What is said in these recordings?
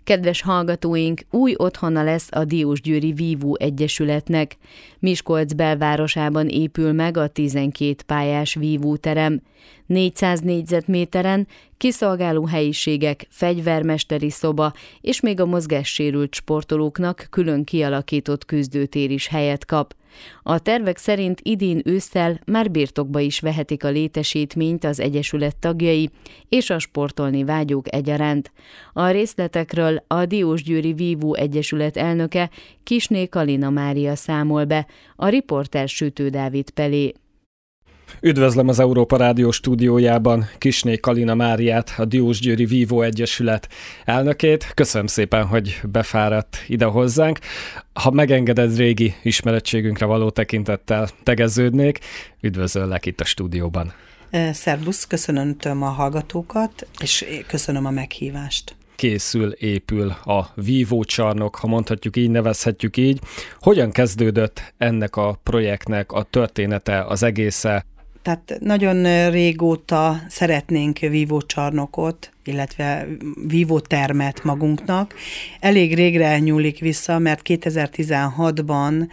Kedves hallgatóink, új otthona lesz a Diósgyőri Vívó Egyesületnek. Miskolc belvárosában épül meg a 12 pályás vívóterem. 400 négyzetméteren kiszolgáló helyiségek, fegyvermesteri szoba és még a mozgássérült sportolóknak külön kialakított küzdőtér is helyet kap. A tervek szerint idén ősszel már birtokba is vehetik a létesítményt az egyesület tagjai és a sportolni vágyók egyaránt. A részletekről a Diósgyőri Vívó Egyesület elnöke Kissné Kalina Mária számol be, a riporter Sütő Dávid Pelé. Üdvözlöm az Európa Rádió stúdiójában Kissné Kalina Máriát, a Diósgyőri Vívó Egyesület elnökét. Köszönöm szépen, hogy befáradt ide hozzánk. Ha megengeded, régi ismerettségünkre való tekintettel tegeződnék. Üdvözöllek itt a stúdióban. Szervusz, köszönöm a hallgatókat, és köszönöm a meghívást. Épül a vívócsarnok, ha mondhatjuk így, nevezhetjük így. Hogyan kezdődött ennek a projektnek a története, az egésze? Tehát nagyon régóta szeretnénk vívócsarnokot, illetve vívótermet magunknak. Elég régre nyúlik vissza, mert 2016-ban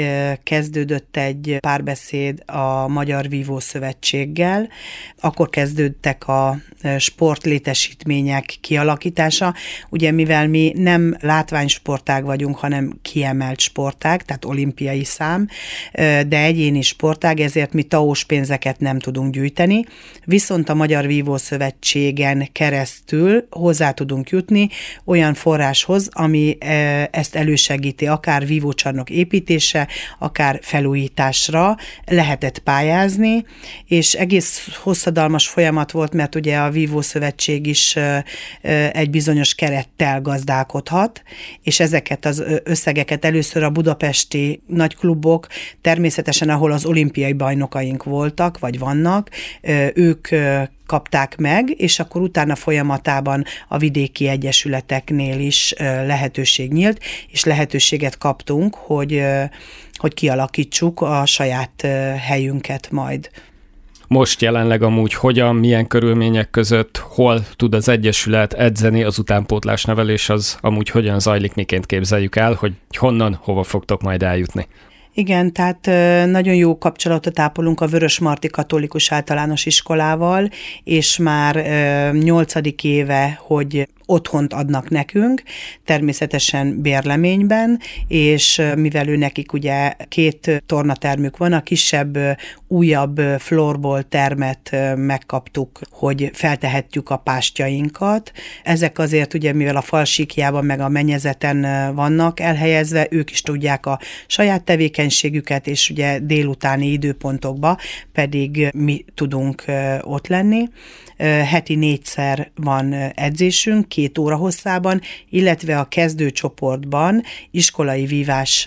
kezdődött egy párbeszéd a Magyar Vívó Szövetséggel. Akkor kezdődtek a sportlétesítmények kialakítása. Ugye mivel mi nem látványsportág vagyunk, hanem kiemelt sportág, tehát olimpiai szám, de egyéni sportág, ezért mi TAO-s pénzeket nem tudunk gyűjteni. Viszont a Magyar Vívó Szövetségen keresztül hozzá tudunk jutni olyan forráshoz, ami ezt elősegíti, akár vívócsarnok építése, akár felújításra lehetett pályázni, és egész hosszadalmas folyamat volt, mert ugye a Vívó Szövetség is egy bizonyos kerettel gazdálkodhat, és ezeket az összegeket először a budapesti nagyklubok, természetesen ahol az olimpiai bajnokaink voltak, vagy vannak, ők kapták meg, és akkor utána folyamatában a vidéki egyesületeknél is lehetőség nyílt, és lehetőséget kaptunk, hogy kialakítsuk a saját helyünket majd. Most jelenleg amúgy hogyan, milyen körülmények között, hol tud az egyesület edzeni, az utánpótlás nevelés az amúgy hogyan zajlik, miként képzeljük el, hogy honnan, hova fogtok majd eljutni? Igen, tehát nagyon jó kapcsolatot ápolunk a Vörösmarty Katolikus Általános Iskolával, és már 8. éve, hogy otthont adnak nekünk, természetesen bérleményben, és mivel ő nekik ugye 2 tornatermük van, a kisebb, újabb floorball termet megkaptuk, hogy feltehetjük a pástjainkat. Ezek azért ugye, mivel a falsíkjában meg a mennyezeten vannak elhelyezve, ők is tudják a saját tevékenységüket, és ugye délutáni időpontokban pedig mi tudunk ott lenni. Heti 4-szer van edzésünk, 2 óra hosszában, illetve a kezdőcsoportban iskolai vívás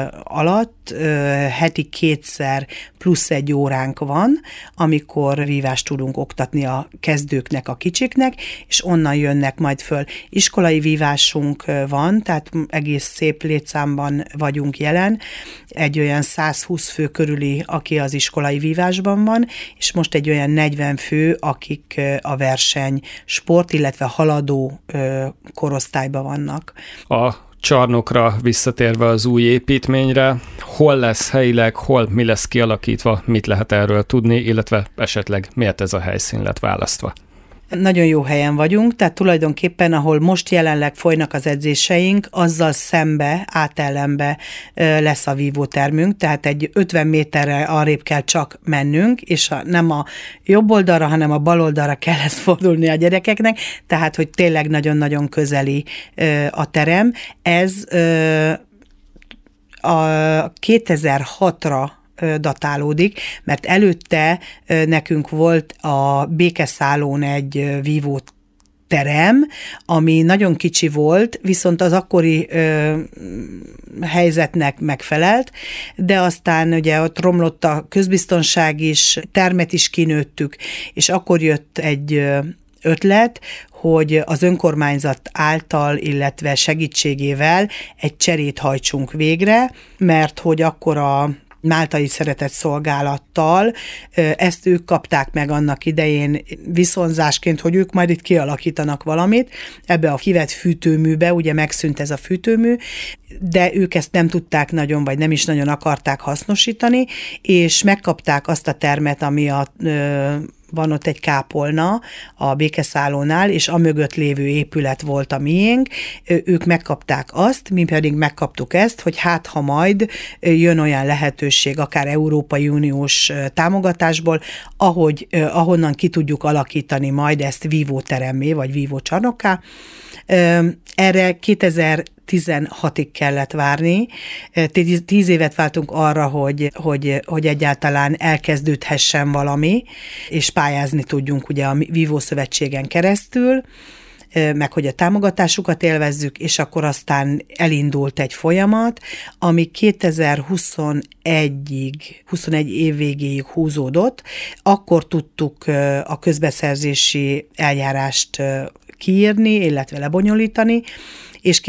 alatt heti 2-szer plusz 1 óránk van, amikor vívást tudunk oktatni a kezdőknek, a kicsiknek, és onnan jönnek majd föl. Iskolai vívásunk van, tehát egész szép létszámban vagyunk jelen, egy olyan 120 fő körüli, aki az iskolai vívásban van, és most egy olyan 40 fő, akik a verseny sport, illetve haladó korosztályban vannak. A csarnokra visszatérve az új építményre, hol lesz helyileg, mi lesz kialakítva, mit lehet erről tudni, illetve esetleg miért ez a helyszín lett választva? Nagyon jó helyen vagyunk, tehát tulajdonképpen, ahol most jelenleg folynak az edzéseink, azzal szembe, átellenbe lesz a vívótermünk, tehát egy 50 méterre arrébb kell csak mennünk, és nem a jobb oldalra, hanem a bal oldalra kell ezt fordulni a gyerekeknek, tehát, hogy tényleg nagyon-nagyon közeli a terem. Ez a 2006-ra datálódik, mert előtte nekünk volt a Békeszállón egy vívó terem, ami nagyon kicsi volt, viszont az akkori helyzetnek megfelelt, de aztán ugye ott romlott a közbiztonság is, termet is kinőttük, és akkor jött egy ötlet, hogy az önkormányzat által, illetve segítségével egy cserét hajtsunk végre, mert hogy akkor a Máltai Szeretett Szolgálattal. Ezt ők kapták meg annak idején viszonzásként, hogy ők majd itt kialakítanak valamit. Ebbe a kivett fűtőműbe, ugye megszűnt ez a fűtőmű, de ők ezt nem tudták nagyon, vagy nem is nagyon akarták hasznosítani, és megkapták azt a termet, ami van ott egy kápolna a békeszállónál, és amögött lévő épület volt a miénk. Ők megkapták azt, mi pedig megkaptuk ezt, hogy hát ha majd jön olyan lehetőség, akár Európai Uniós támogatásból, ahonnan ki tudjuk alakítani majd ezt vívóteremmé, vagy vívócsarnokká. Erre 2016-ig kellett várni. 10 évet váltunk arra, hogy egyáltalán elkezdődhessen valami, és pályázni tudjunk ugye a Vívó Szövetségen keresztül, meg hogy a támogatásukat élvezzük, és akkor aztán elindult egy folyamat, ami 2021 év végéig húzódott. Akkor tudtuk a közbeszerzési eljárást kiírni, illetve lebonyolítani, és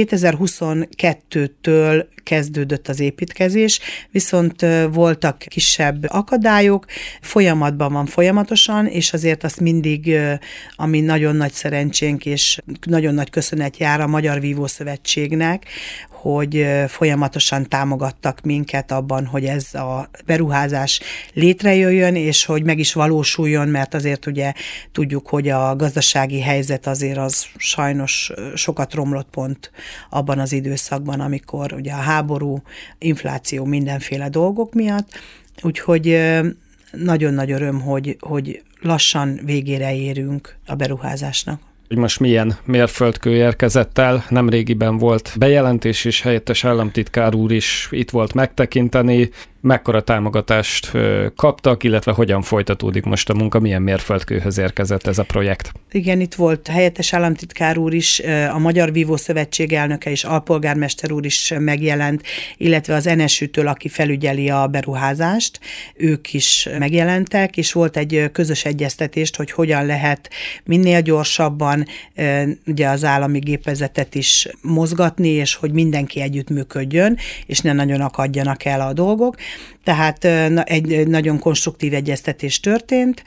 2022-től kezdődött az építkezés, viszont voltak kisebb akadályok, folyamatban van folyamatosan, és azért azt mindig, ami nagyon nagy szerencsénk, és nagyon nagy köszönet jár a Magyar Vívó Szövetségnek, hogy folyamatosan támogattak minket abban, hogy ez a beruházás létrejöjjön, és hogy meg is valósuljon, mert azért ugye tudjuk, hogy a gazdasági helyzet azért az sajnos sokat romlott pont abban az időszakban, amikor ugye a háború, infláció, mindenféle dolgok miatt. Úgyhogy nagyon nagy öröm, hogy lassan végére érünk a beruházásnak. Hogy most milyen mérföldkő érkezett el. Nemrégiben volt bejelentés is, helyettes államtitkár úr is itt volt megtekinteni. Mekkora támogatást kaptak, illetve hogyan folytatódik most a munka, milyen mérföldkőhöz érkezett ez a projekt? Igen, itt volt helyettes államtitkár úr is, a Magyar Vívó Szövetség elnöke és alpolgármester úr is megjelent, illetve az NSÜ-től, aki felügyeli a beruházást, ők is megjelentek, és volt egy közös egyeztetést, hogy hogyan lehet minél gyorsabban ugye az állami gépezetet is mozgatni, és hogy mindenki együttműködjön, és ne nagyon akadjanak el a dolgok. Tehát egy nagyon konstruktív egyeztetés történt,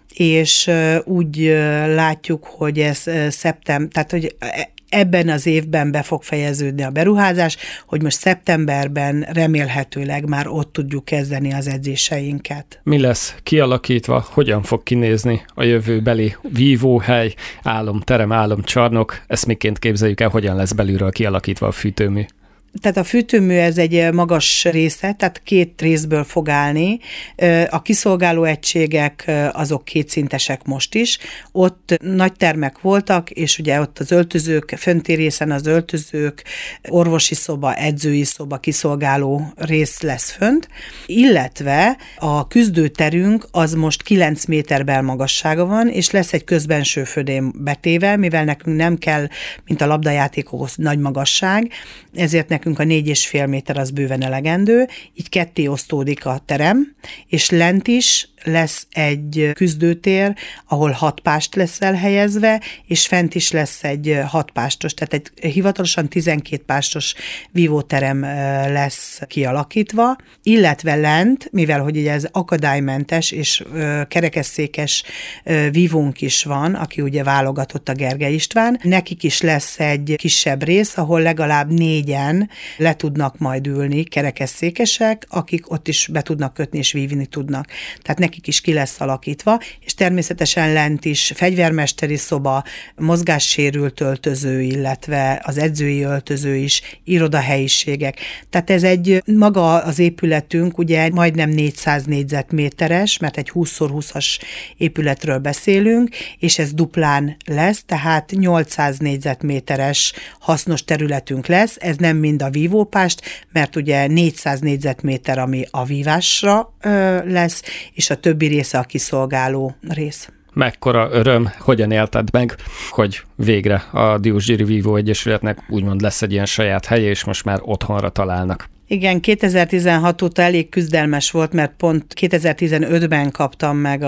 és úgy látjuk, hogy ez tehát hogy ebben az évben be fog fejeződni a beruházás, hogy most szeptemberben remélhetőleg már ott tudjuk kezdeni az edzéseinket. Mi lesz kialakítva, hogyan fog kinézni a jövőbeli vívóhely, álomterem, álomcsarnok? Ezt miként képzeljük el, hogyan lesz belülről kialakítva a fűtőmű? Tehát a fűtőmű ez egy magas része, tehát 2 részből fog állni. A kiszolgáló egységek azok 2 szintesek most is. Ott nagy termek voltak, és ugye ott az öltözők, fönti részen az öltözők, orvosi szoba, edzői szoba, kiszolgáló rész lesz fönt, illetve a küzdőterünk az most 9 méter belmagassága van, és lesz egy közbenső födém betéve, mivel nekünk nem kell, mint a labdajátékokhoz nagy magasság, ezért nekünk a 4,5 méter az bőven elegendő, így ketté osztódik a terem, és lent is lesz egy küzdőtér, ahol 6 pást lesz elhelyezve, és fent is lesz egy 6 pástos, tehát egy hivatalosan 12 pástos vívóterem lesz kialakítva, illetve lent, mivel hogy ugye ez akadálymentes és kerekesszékes vívónk is van, aki ugye válogatott, a Gergely István, nekik is lesz egy kisebb rész, ahol legalább 4-en le tudnak majd ülni, kerekesszékesek, akik ott is be tudnak kötni és vívni tudnak. Tehát nekik is ki lesz alakítva, és természetesen lent is fegyvermesteri szoba, mozgássérült öltöző, illetve az edzői öltöző is, irodahelyiségek. Tehát ez maga az épületünk ugye majdnem 400 négyzetméteres, mert egy 20x20-as épületről beszélünk, és ez duplán lesz, tehát 800 négyzetméteres hasznos területünk lesz, ez nem mind a vívópást, mert ugye 400 négyzetméter, ami a vívásra lesz, és a többi része a kiszolgáló rész. Mekkora öröm, hogyan élted meg, hogy végre a Diósgyőri Vívó Egyesületnek úgymond lesz egy ilyen saját helye, és most már otthonra találnak. Igen, 2016 óta elég küzdelmes volt, mert pont 2015-ben kaptam meg a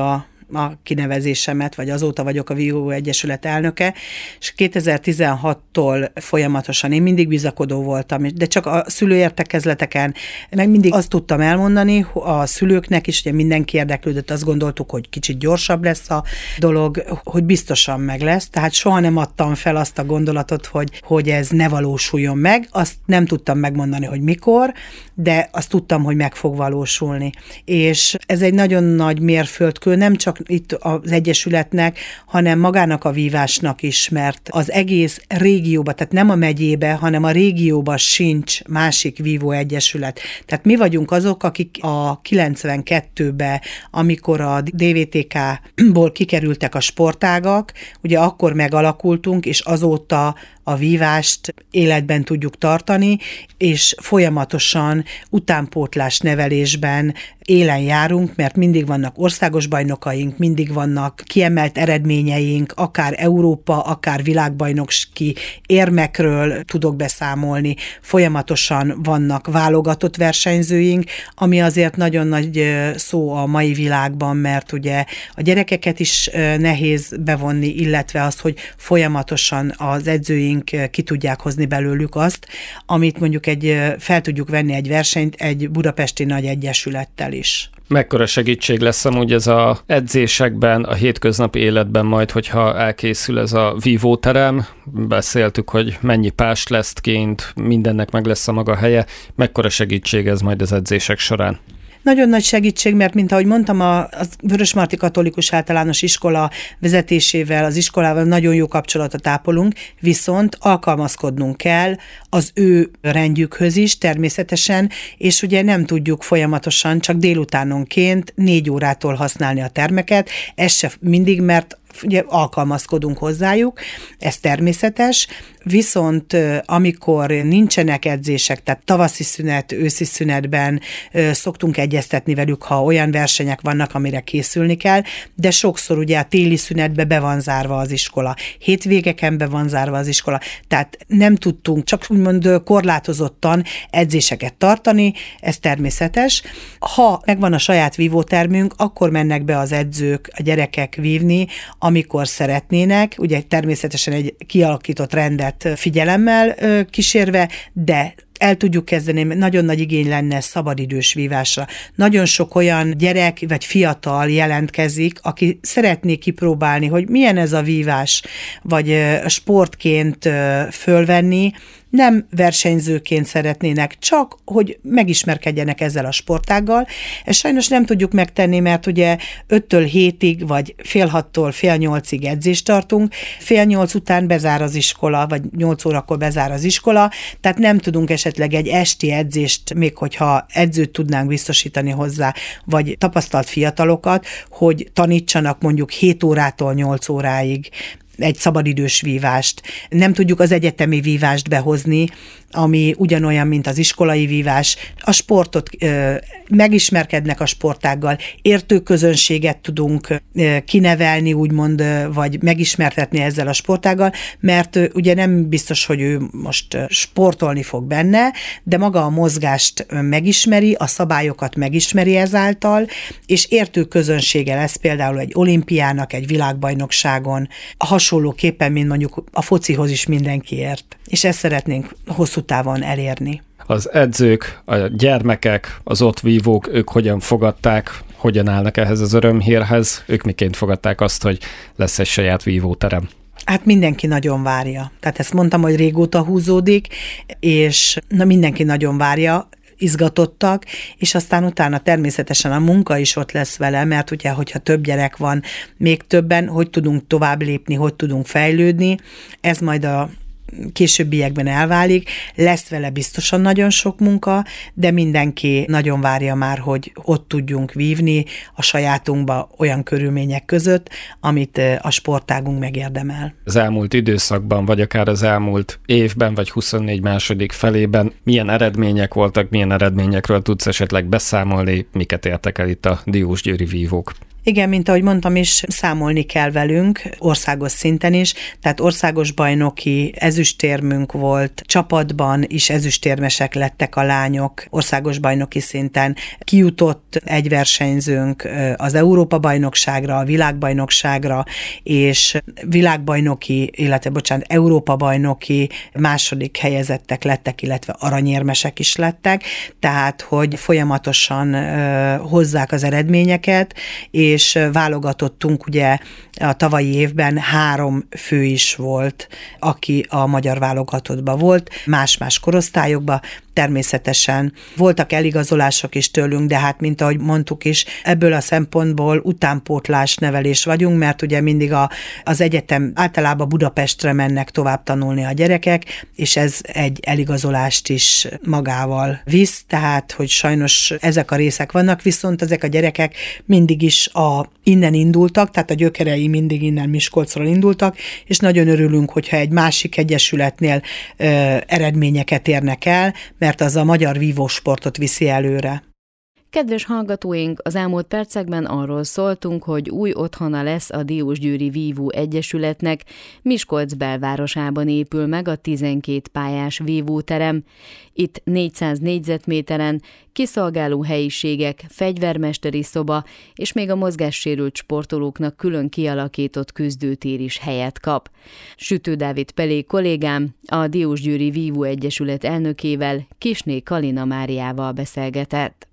a kinevezésemet, vagy azóta vagyok a Vívó Egyesület elnöke, és 2016-tól folyamatosan én mindig bizakodó voltam, de csak a szülőértekezleteken, meg mindig azt tudtam elmondani a szülőknek is, ugye mindenki érdeklődött, azt gondoltuk, hogy kicsit gyorsabb lesz a dolog, hogy biztosan meg lesz, tehát soha nem adtam fel azt a gondolatot, hogy ez ne valósuljon meg, azt nem tudtam megmondani, hogy mikor, de azt tudtam, hogy meg fog valósulni. És ez egy nagyon nagy mérföldkő, nem csak itt az Egyesületnek, hanem magának a vívásnak is, mert az egész régióban, tehát nem a megyébe, hanem a régióban sincs másik Vívó Egyesület. Tehát mi vagyunk azok, akik a 92-ben, amikor a DVTK-ból kikerültek a sportágak, ugye akkor megalakultunk, és azóta a vívást életben tudjuk tartani, és folyamatosan utánpótlás nevelésben élen járunk, mert mindig vannak országos bajnokaink, mindig vannak kiemelt eredményeink, akár Európa, akár világbajnoki érmekről tudok beszámolni, folyamatosan vannak válogatott versenyzőink, ami azért nagyon nagy szó a mai világban, mert ugye a gyerekeket is nehéz bevonni, illetve az, hogy folyamatosan az edzőink ki tudják hozni belőlük azt, amit mondjuk fel tudjuk venni egy versenyt egy budapesti nagy egyesülettel is. Mekkora segítség lesz amúgy ez az edzésekben, a hétköznapi életben majd, hogyha elkészül ez a vívóterem? Beszéltük, hogy mennyi pást lesz kint, mindennek meg lesz a maga helye. Mekkora segítség ez majd az edzések során? Nagyon nagy segítség, mert mint ahogy mondtam, a Vörösmarty Katolikus Általános Iskola vezetésével, az iskolával nagyon jó kapcsolatot ápolunk, viszont alkalmazkodnunk kell az ő rendjükhöz is természetesen, és ugye nem tudjuk folyamatosan csak délutánonként 4 órától használni a termeket, ez se mindig, mert ugye alkalmazkodunk hozzájuk, ez természetes, viszont amikor nincsenek edzések, tehát tavaszi szünet, őszi szünetben szoktunk egyeztetni velük, ha olyan versenyek vannak, amire készülni kell, de sokszor ugye a téli szünetbe be van zárva az iskola, hétvégeken be van zárva az iskola, tehát nem tudtunk csak úgymond korlátozottan edzéseket tartani, ez természetes. Ha megvan a saját vívótermünk, akkor mennek be az edzők, a gyerekek vívni, amikor szeretnének, ugye természetesen egy kialakított rendet figyelemmel kísérve, de el tudjuk kezdeni, nagyon nagy igény lenne szabadidős vívásra. Nagyon sok olyan gyerek vagy fiatal jelentkezik, aki szeretné kipróbálni, hogy milyen ez a vívás, vagy sportként fölvenni, nem versenyzőként szeretnének, csak hogy megismerkedjenek ezzel a sportággal. Ezt sajnos nem tudjuk megtenni, mert ugye 5-től 7-ig, vagy fél 6-tól fél 8-ig edzést tartunk, fél 8 után bezár az iskola, vagy 8 órakor bezár az iskola, tehát nem tudunk esetleg egy esti edzést, még hogyha edzőt tudnánk biztosítani hozzá, vagy tapasztalt fiatalokat, hogy tanítsanak mondjuk 7 órától 8 óráig egy szabadidős vívást. Nem tudjuk az egyetemi vívást behozni, ami ugyanolyan, mint az iskolai vívás. A sportot megismerkednek a sportággal, értő közönséget tudunk kinevelni, úgymond, vagy megismertetni ezzel a sportággal, mert ugye nem biztos, hogy ő most sportolni fog benne, de maga a mozgást megismeri, a szabályokat megismeri ezáltal, és értő közönsége lesz például egy olimpiának, egy világbajnokságon, hasonlóképpen, mint mondjuk a focihoz is mindenki ért. És ezt szeretnénk hosszú távon elérni. Az edzők, a gyermekek, az ott vívók, ők hogyan fogadták, hogyan állnak ehhez az örömhírhez, ők miként fogadták azt, hogy lesz egy saját vívóterem? Hát mindenki nagyon várja. Tehát ezt mondtam, hogy régóta húzódik, és mindenki nagyon várja, izgatottak, és aztán utána természetesen a munka is ott lesz vele, mert ugye, hogyha több gyerek van, még többen, hogy tudunk tovább lépni, hogy tudunk fejlődni, ez majd a későbbiekben elválik, lesz vele biztosan nagyon sok munka, de mindenki nagyon várja már, hogy ott tudjunk vívni a sajátunkba olyan körülmények között, amit a sportágunk megérdemel. Az elmúlt időszakban, vagy akár az elmúlt évben, vagy 24 második felében milyen eredmények voltak, milyen eredményekről tudsz esetleg beszámolni, miket értek el itt a diósgyőri vívók? Igen, mint ahogy mondtam is, számolni kell velünk országos szinten is, tehát országos bajnoki ezüstérmünk volt, csapatban is ezüstérmesek lettek a lányok országos bajnoki szinten, kijutott egy versenyzőnk az Európa-bajnokságra, a világbajnokságra, és Európa-bajnoki második helyezettek lettek, illetve aranyérmesek is lettek, tehát hogy folyamatosan hozzák az eredményeket, és válogatottunk ugye a tavalyi évben 3 fő is volt, aki a magyar válogatottban volt, más-más korosztályokban. Természetesen voltak eligazolások is tőlünk, de hát, mint ahogy mondtuk is, ebből a szempontból utánpótlás nevelés vagyunk, mert ugye mindig az egyetem általában Budapestre mennek tovább tanulni a gyerekek, és ez egy eligazolást is magával visz, tehát, hogy sajnos ezek a részek vannak, viszont ezek a gyerekek mindig is innen indultak, tehát a gyökerei mindig innen Miskolcról indultak, és nagyon örülünk, hogyha egy másik egyesületnél eredményeket érnek el, mert az a magyar vívósportot viszi előre. Kedves hallgatóink, az elmúlt percekben arról szóltunk, hogy új otthona lesz a Diósgyőri Vívó Egyesületnek, Miskolc belvárosában épül meg a 12 pályás vívóterem. Itt 400 négyzetméteren kiszolgáló helyiségek, fegyvermesteri szoba és még a mozgássérült sportolóknak külön kialakított küzdőtér is helyet kap. Sütő Dávid Pelé kollégám a Diósgyőri Vívó Egyesület elnökével, Kisné Kalina Máriával beszélgetett.